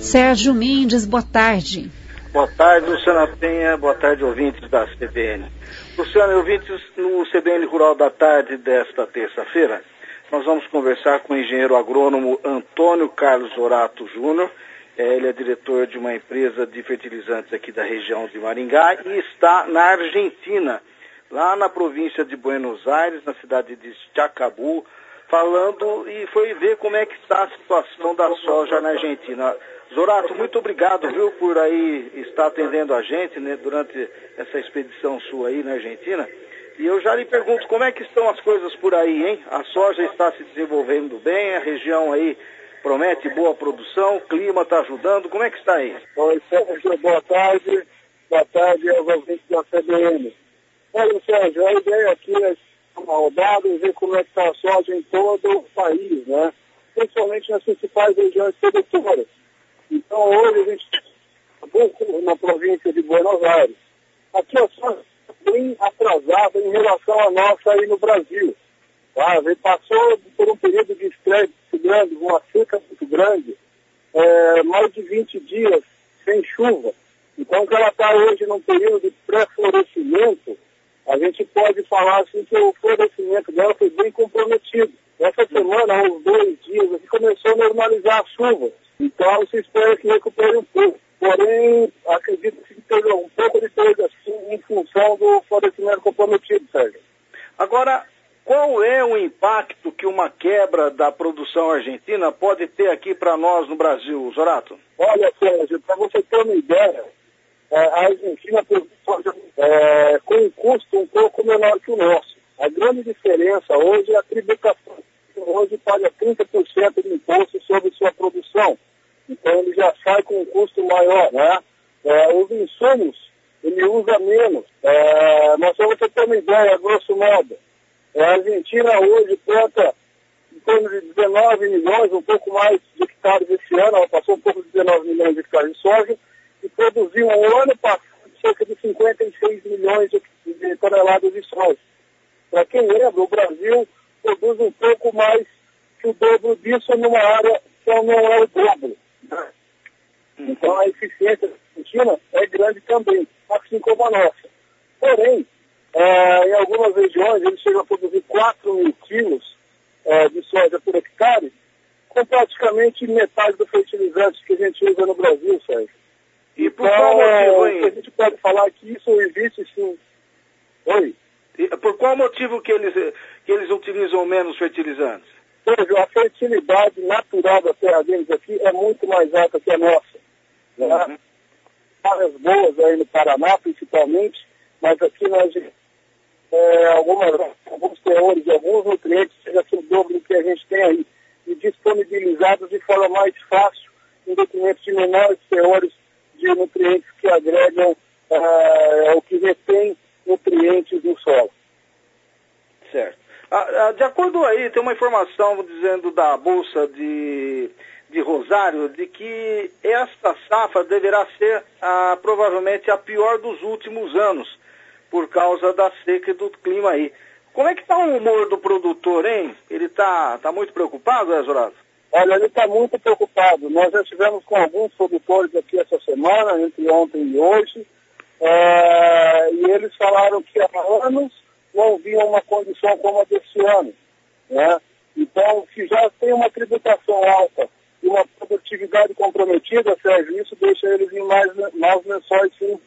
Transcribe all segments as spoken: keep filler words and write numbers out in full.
Sérgio Mendes, boa tarde. Boa tarde, Luciana Penha, boa tarde, ouvintes da C B N. Luciana, ouvintes, no C B N Rural da Tarde desta terça-feira, nós vamos conversar com o engenheiro agrônomo Antônio Carlos Zorato Júnior. Ele é diretor de uma empresa de fertilizantes aqui da região de Maringá e está na Argentina, lá na província de Buenos Aires, na cidade de Chacabu, falando e foi ver como é que está a situação da soja na Argentina. Zorato, muito obrigado, viu, por aí estar atendendo a gente, né, durante essa expedição sua aí na Argentina. E eu já lhe pergunto, como é que estão as coisas por aí, hein? A soja está se desenvolvendo bem, a região aí promete boa produção, o clima está ajudando, como é que está aí? Oi, Sérgio, boa tarde. Boa tarde aos ouvintes da C B N. Olha, Sérgio, a ideia aqui é uma rodada e ver como é que está a soja em todo o país, né? Principalmente nas principais regiões produtoras. Então, hoje a gente está na província de Buenos Aires. Aqui a soja está bem atrasada em relação à nossa aí no Brasil. Tá? A gente passou por um período de estresse muito grande, uma seca muito grande, é, mais de vinte dias sem chuva. Então, que ela está hoje num período de pré-florescimento, a gente pode falar assim que o florescimento dela foi bem comprometido. Essa semana, uns dois dias, aqui começou a normalizar a chuva. Então, se espera que recupere um pouco. Porém, acredito que teve um pouco de coisa assim em função do florescimento comprometido, Sérgio. Agora, qual é o impacto que uma quebra da produção argentina pode ter aqui para nós no Brasil, Zorato? Olha, Sérgio, para você ter uma ideia, a Argentina produz soja é, com um custo um pouco menor que o nosso. A grande diferença hoje é a tributação. Hoje paga trinta por cento de imposto sobre sua produção. Então ele já sai com um custo maior, né? É, os insumos, ele usa menos. É, mas só você ter uma ideia, grosso modo, é, a Argentina hoje planta em torno de dezenove milhões, um pouco mais de hectares esse ano, ela passou um pouco de dezenove milhões de hectares de soja, e produziu um ano passado cerca de cinquenta e seis milhões de, de toneladas de soja. Para quem lembra, o Brasil produz um pouco mais que o dobro disso numa área que não é o dobro. Né? Então a eficiência da Argentina é grande também, assim como a nossa. Porém, é, em algumas regiões ele chega a produzir quatro mil quilos é, de soja por hectare, com praticamente metade do fertilizante que a gente usa no Brasil, Sérgio. E por qual motivo, hein? A gente pode falar que isso existe sim. Oi? E por qual motivo que eles, que eles utilizam menos fertilizantes? Sérgio, a fertilidade natural da terra deles aqui é muito mais alta que a nossa. Né? Uhum. Áreas boas aí no Paraná, principalmente, mas aqui nós é, algumas, alguns teores de alguns nutrientes chega a ser o dobro do que a gente tem aí, e disponibilizados de forma mais fácil, em detrimento de menores teores de nutrientes que agregam uh, o que retém nutrientes no solo. Certo. Ah, ah, de acordo aí, tem uma informação dizendo da Bolsa de, de Rosário, de que esta safra deverá ser ah, provavelmente a pior dos últimos anos, por causa da seca e do clima aí. Como é que está o humor do produtor, hein? Ele está tá muito preocupado, né, Zorato? Olha, ele está muito preocupado. Nós já estivemos com alguns produtores aqui essa semana, entre ontem e hoje, é, e eles falaram que há anos não viam uma condição como a desse ano. Né? Então, se já tem uma tributação alta e uma produtividade comprometida, Sérgio, isso deixa eles em mais, mais lençóis, sim.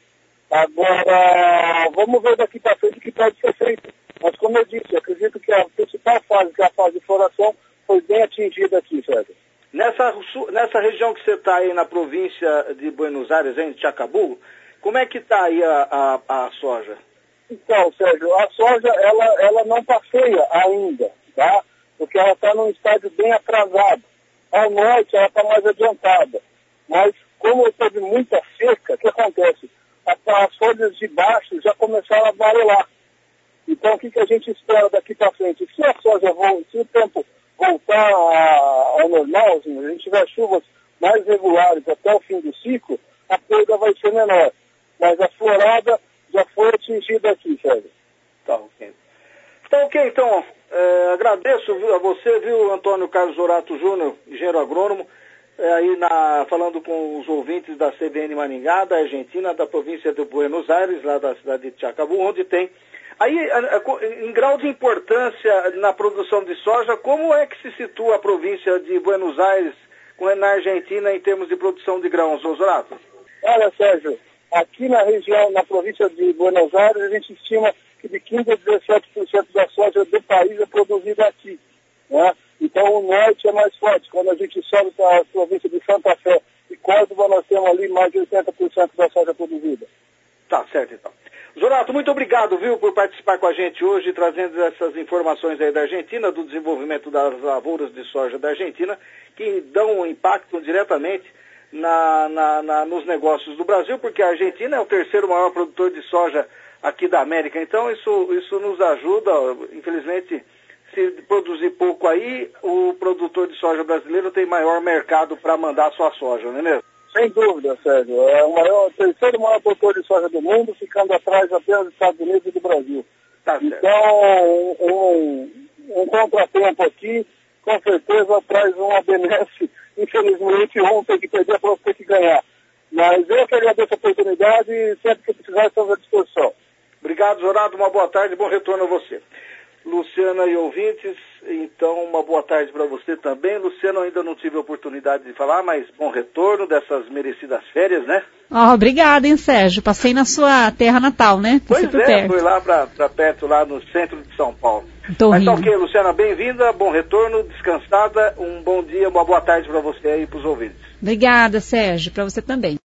Agora, vamos ver daqui para frente o que pode ser feito. Mas, como eu disse, eu acredito que a principal fase, que é a fase de floração, foi bem atingida aqui, Sérgio. Nessa, nessa região que você está aí na província de Buenos Aires, em Chacabu, como é que está aí a, a, a soja? Então, Sérgio, a soja, ela, ela não está feia ainda, tá? Porque ela está num estágio bem atrasado. Ao norte, ela está mais adiantada. Mas, como teve muita seca, o que acontece? As folhas de baixo já começaram a amarelar. Então, o que, que a gente espera daqui para frente? Se a soja volta, se o tempo voltar ao normal, assim, a gente tiver chuvas mais regulares até o fim do ciclo, a perda vai ser menor. Mas a florada já foi atingida aqui, Sérgio. Tá ok. Tá ok, então, é, agradeço a você, viu, Antônio Carlos Zorato Júnior, engenheiro agrônomo, é, aí na, falando com os ouvintes da C B N Maringá, da Argentina, da província de Buenos Aires, lá da cidade de Chacabu, onde tem. Aí, em grau de importância na produção de soja, como é que se situa a província de Buenos Aires na Argentina em termos de produção de grãos, Osurato? Olha, Sérgio, aqui na região, na província de Buenos Aires, a gente estima que de quinze a dezessete por cento da soja do país é produzida aqui, né? Então o norte é mais forte. Quando a gente sobe para a província de Santa Fé e Córdoba, nós temos ali mais de oitenta por cento da soja produzida. Tá certo, então. Zorato, muito obrigado, viu, por participar com a gente hoje, trazendo essas informações aí da Argentina, do desenvolvimento das lavouras de soja da Argentina, que dão um impacto diretamente na, na, na, nos negócios do Brasil, porque a Argentina é o terceiro maior produtor de soja aqui da América. Então, isso, isso nos ajuda, infelizmente, se produzir pouco aí, o produtor de soja brasileiro tem maior mercado para mandar a sua soja, não é mesmo? Sem dúvida, Sérgio. É o maior, o terceiro maior produtor de soja do mundo, ficando atrás apenas dos Estados Unidos e do Brasil. Tá certo. Então, um, um contratempo aqui, com certeza, traz uma benesse. Infelizmente, um tem que perder, para outro tem que ganhar. Mas eu que agradeço a oportunidade e sempre que precisar, estamos à disposição. Obrigado, Zorato. Uma boa tarde e bom retorno a você. Luciana e ouvintes, então uma boa tarde para você também. Luciana, eu ainda não tive a oportunidade de falar, mas bom retorno dessas merecidas férias, né? Oh, obrigada, hein, Sérgio? Passei na sua terra natal, né? Passei pois é, perto. Fui lá para perto, lá no centro de São Paulo. Tô mas rindo. tá ok, Luciana, bem-vinda, bom retorno, descansada, um bom dia, uma boa tarde para você aí e para os ouvintes. Obrigada, Sérgio, para você também.